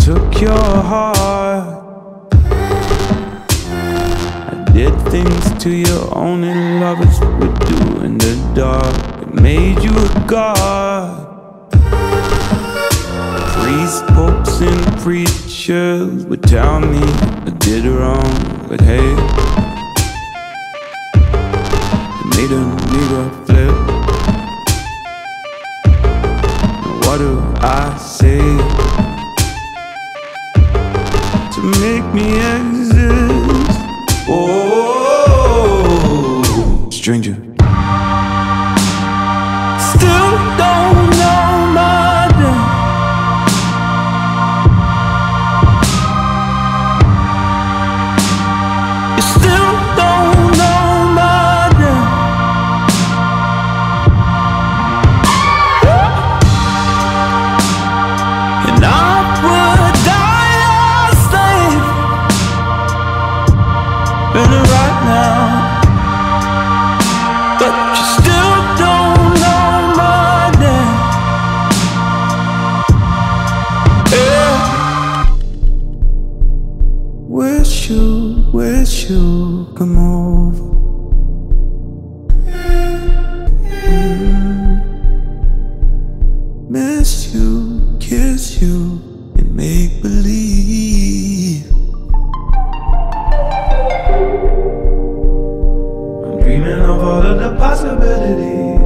took your heart. I did things to you only lovers would do in the dark. It made you a god. Priests, popes, and preachers would tell me I did wrong, but hey, it made a nigga flip. What do I say to make me exist? Oh, stranger. Still don't know my name. You still don't know my name. And I would die a slave in it right now, but you still don't know my name. Yeah. Wish you come over. Miss you, kiss you, and make believe. I'm dreaming of all of the possibilities.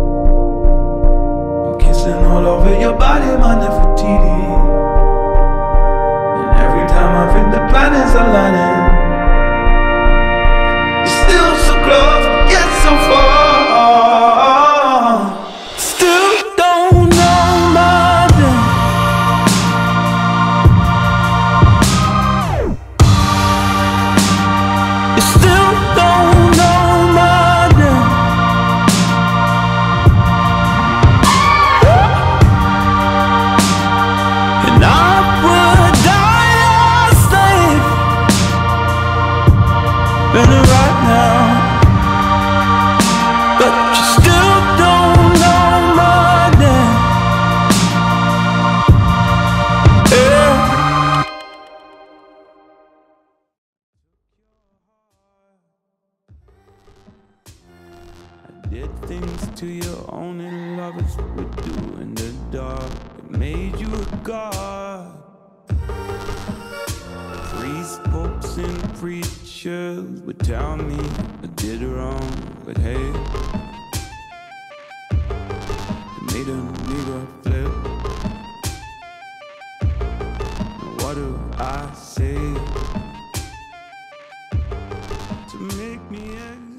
I'm kissing all over your body, my Nefertiti. And every time I think the planets are aligning, you're still so close, yet so far. Still don't know my name. You still don't know my name. And I would die a slave in it right now, but you still don't know my name. Yeah. I did things to you only lovers would do in the dark. It made you a god. Priests, popes, and preachers would tell me I did wrong, but hey, it made a nigga flip. What do I say to make me exist?